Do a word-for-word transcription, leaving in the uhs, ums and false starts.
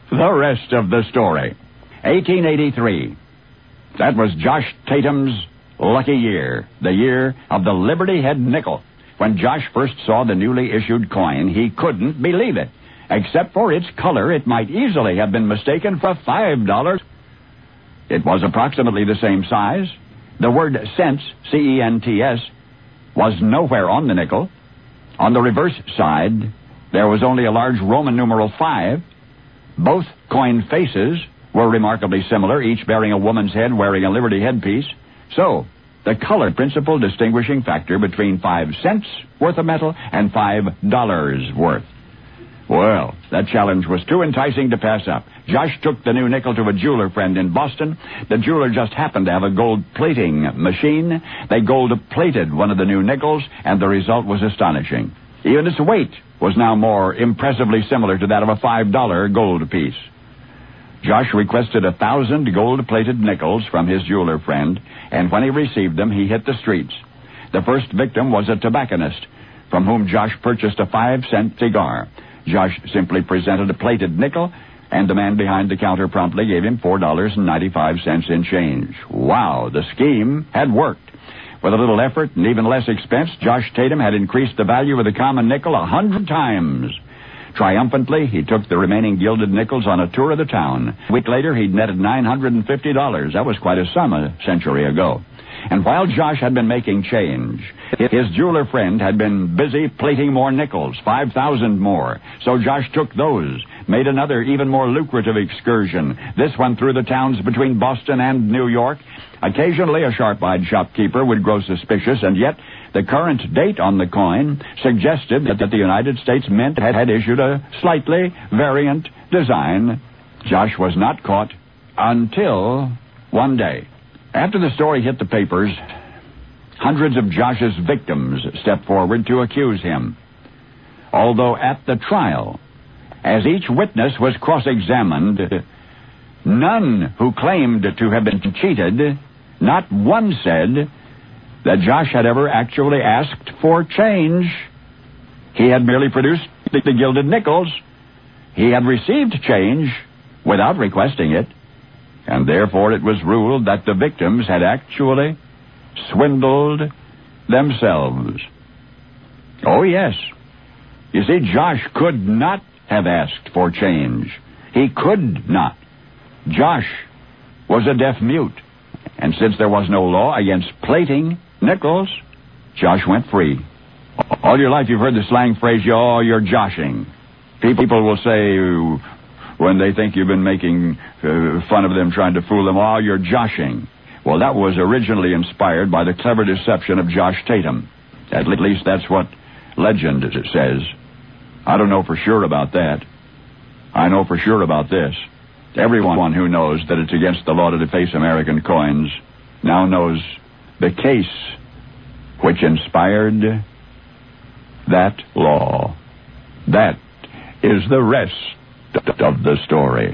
the rest of the story. eighteen eighty-three. That was Josh Tatum's lucky year, the year of the Liberty Head nickel. When Josh first saw the newly issued coin, he couldn't believe it. Except for its color, it might easily have been mistaken for five dollars. It was approximately the same size. The word cents, C E N T S, was nowhere on the nickel. On the reverse side, there was only a large Roman numeral five. Both coin faces were remarkably similar, each bearing a woman's head wearing a Liberty headpiece. So, the color principal distinguishing factor between five cents worth of metal and five dollars worth. Well, that challenge was too enticing to pass up. Josh took the new nickel to a jeweler friend in Boston. The jeweler just happened to have a gold plating machine. They gold-plated one of the new nickels, and the result was astonishing. Even its weight was now more impressively similar to that of a five dollar gold piece. Josh requested a thousand gold-plated nickels from his jeweler friend, and when he received them, he hit the streets. The first victim was a tobacconist, from whom Josh purchased a five-cent cigar. Josh simply presented a plated nickel, and the man behind the counter promptly gave him four dollars and ninety-five cents in change. Wow, the scheme had worked. With a little effort and even less expense, Josh Tatum had increased the value of the common nickel a hundred times. Triumphantly, he took the remaining gilded nickels on a tour of the town. A week later, he'd netted nine hundred fifty dollars. That was quite a sum a century ago. And while Josh had been making change, his jeweler friend had been busy plating more nickels, five thousand more. So Josh took those, made another even more lucrative excursion, this one through the towns between Boston and New York. Occasionally, a sharp-eyed shopkeeper would grow suspicious, and yet the current date on the coin suggested that the United States Mint had issued a slightly variant design. Josh was not caught until one day. After the story hit the papers, hundreds of Josh's victims stepped forward to accuse him. Although at the trial, as each witness was cross-examined, none who claimed to have been cheated, not one said that Josh had ever actually asked for change. He had merely produced the gilded nickels. He had received change without requesting it. And therefore it was ruled that the victims had actually swindled themselves. Oh, yes. You see, Josh could not have asked for change. He could not. Josh was a deaf mute. And since there was no law against plating nickels, Josh went free. All your life you've heard the slang phrase, oh, you're joshing. People will say, when they think you've been making uh, fun of them, trying to fool them, oh, you're joshing. Well, that was originally inspired by the clever deception of Josh Tatum. At least that's what legend says. I don't know for sure about that. I know for sure about this. Everyone who knows that it's against the law to deface American coins now knows the case which inspired that law. That is the rest of the story.